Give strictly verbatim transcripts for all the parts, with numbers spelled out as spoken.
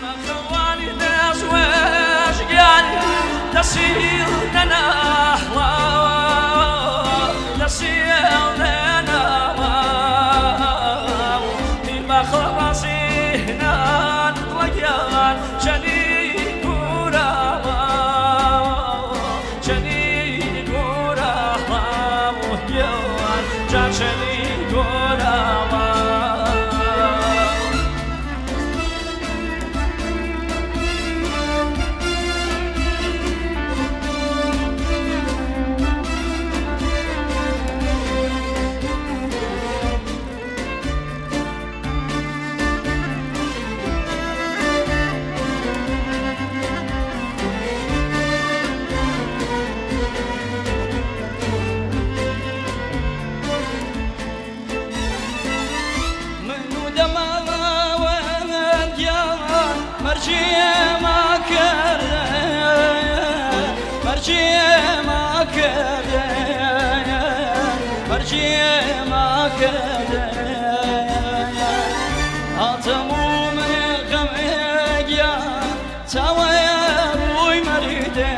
خواني دزواج قال تسير لنا تسير لنا ما خلصينا رجال جنين قرا جنين قرا وهيان جنين قرا مرجي ما كرده مرجي ما كرده مرجي ما كرده هاتمو من غمية تاوي روي مريده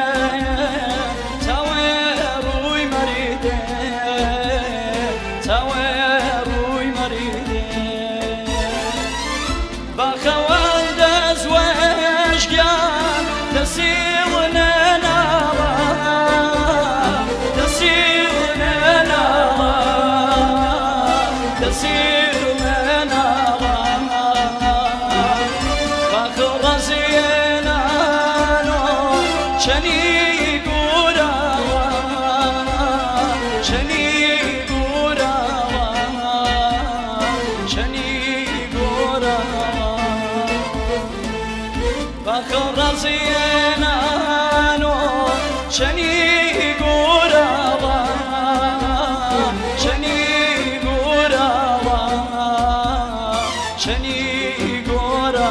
تاوي روي مريده تاوي روي مريده بخوان دزواج قال تسير لنا تسير لنا تسير لنا فخر زينا شني قرا شني قرا شني قرا فخر زينا شني قرا شني قرا شني قرا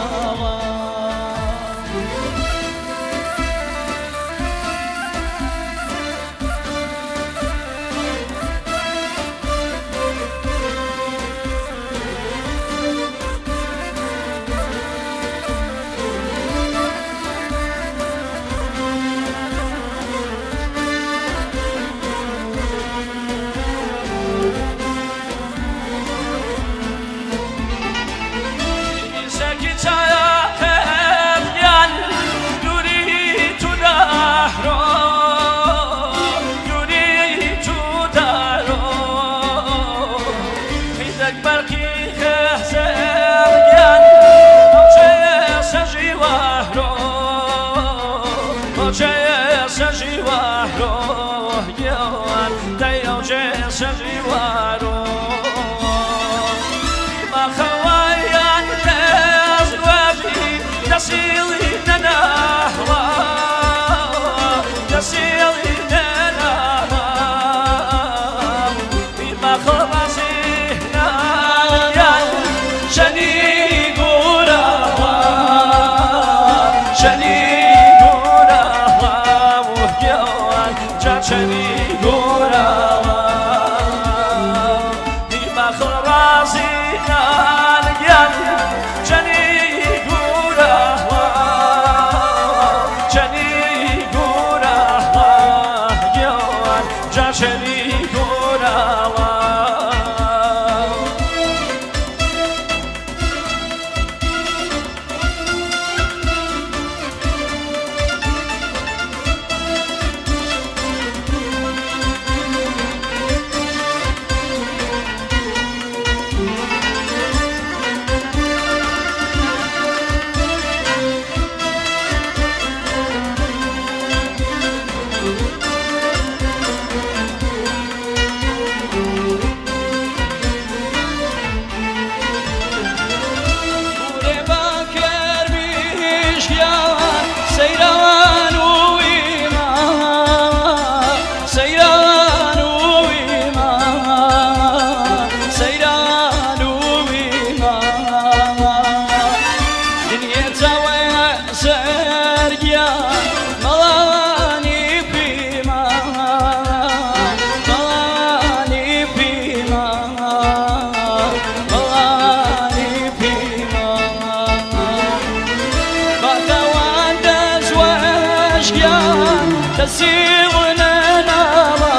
تسيرنا نارا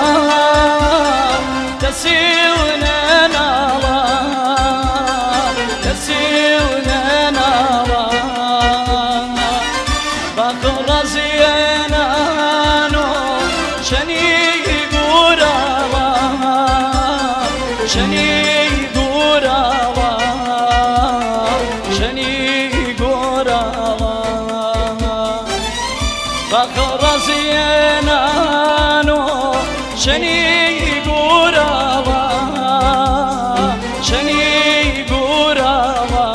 تسيرنا نارا تسيرنا نارا بكر زينا نو شني قراوا شني قراوا شني قراوا بكر زينا نو شني قراوا شني قراوا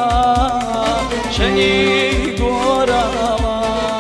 شني قراوا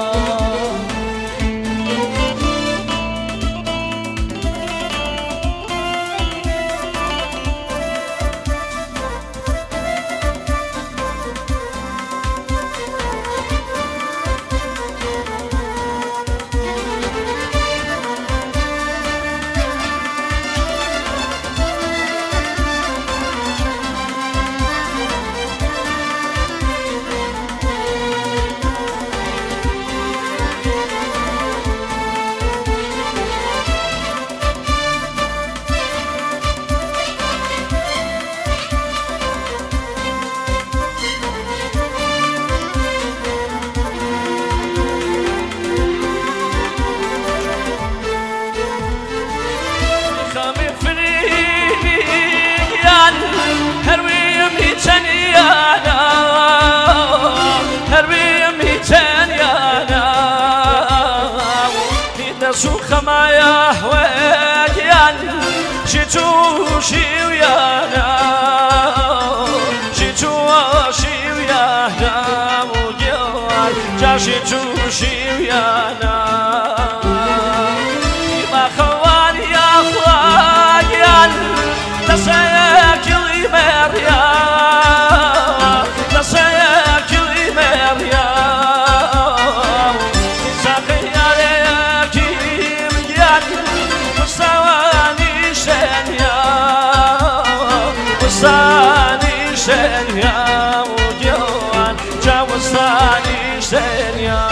سوخما يا هوايان جيتو شيويانا جيتو شيويانا وجوال جاشيتو شيويانا ما خوان يا خوايان تسايك لي مريا تسايك لي مريا وصاني شنيا وجوان جا وصاني شنيا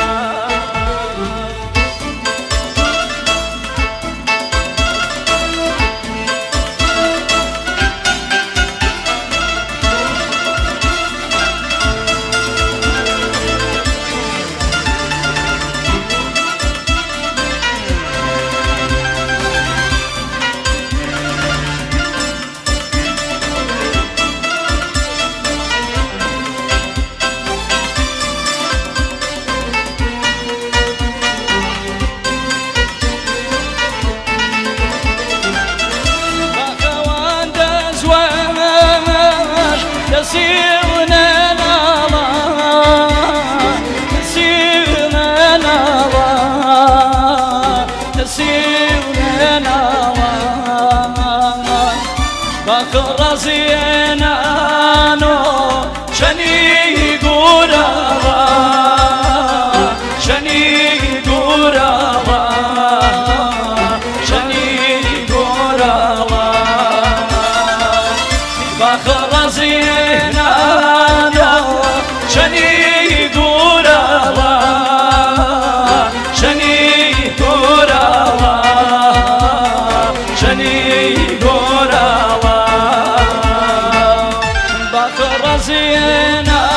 تسيرنا نارا تسيرنا نارا تسيرنا نارا بكر زينا نو شني قراوا شني قراوا شني قراوا بكر زينا شني قراوا شني قراوا شني قراوا بكر زينا